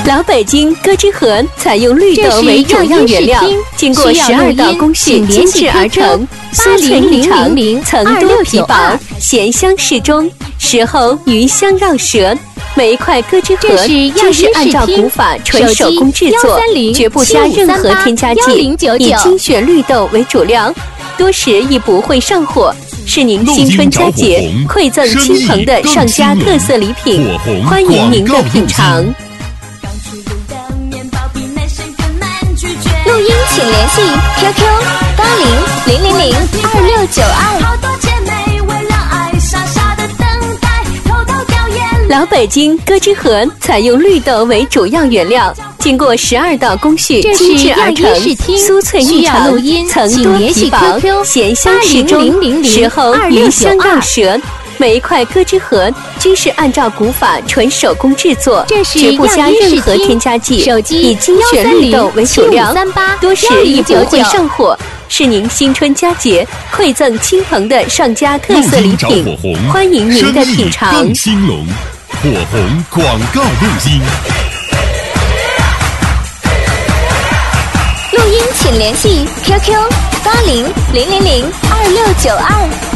老北京歌之河采用绿豆为主要原料，经过12道工序精制而成，酥脆异常，层多皮薄，咸香适中，食后余香绕舌。每一块歌之河均是按照古法纯手工制作，绝不加任何添加剂，以精选绿豆为主料，多时亦不会上火。是您新春佳节馈赠亲朋的上佳特色礼品，欢迎您的品尝。 录音请联系 QQ80002692。 老北京歌之河采用绿豆为主要原料，经过12道工序精制而成，酥脆异常，层多皮薄，咸香适中，食后余香绕舌。每一块歌之河均是按照古法纯手工制作，绝不加任何添加剂，以精选绿豆为主料，多时亦不会上火。是您新春佳节馈赠亲朋的上佳特色礼品，欢迎您的品尝。 更兴隆，火红广告录音。 录音请联系 QQ80002692。